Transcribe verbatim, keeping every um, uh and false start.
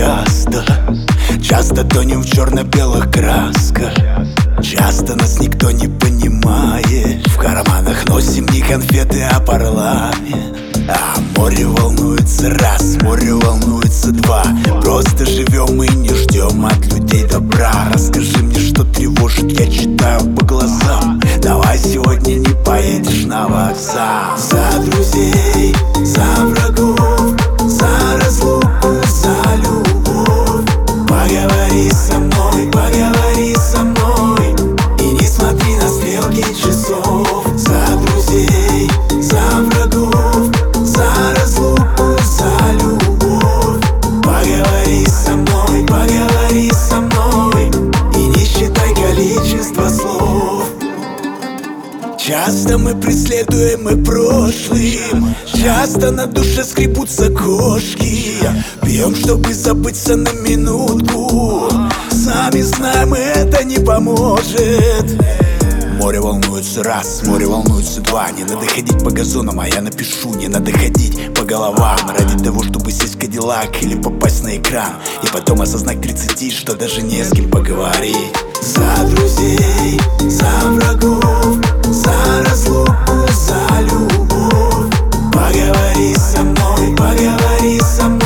часто. Часто тонем в черно-белых красках. Часто нас никто не понимает. В карманах носим не конфеты, а парламент. А море волнуется раз, море волнуется два. Просто живем и не ждем от людей добра. Расскажи мне, что тревожит, я читаю по глазам. Давай сегодня не поедешь на вокзал. За друзей, за врагов, за разлуку, за любовь. Поговори со мной, поговори со мной. И не смотри на стрелки часов. За друзей, за врагов, за разлуку, за любовь. Поговори со мной, поговори со мной. И не считай количество слов. Часто мы преследуемы прошлым. Часто на душе скребутся кошки. Пьем, чтобы забыться на минутку. Сами знаем, это не поможет. Море волнуется раз, море волнуется два. Не надо ходить по газонам, а я напишу. Не надо ходить по головам ради того, чтобы сесть в Кадиллак или попасть на экран. И потом осознать к тридцати, что даже не с кем поговорить. За друзей, за врагов, за разлуку, за любовь. Поговори со мной, поговори со мной.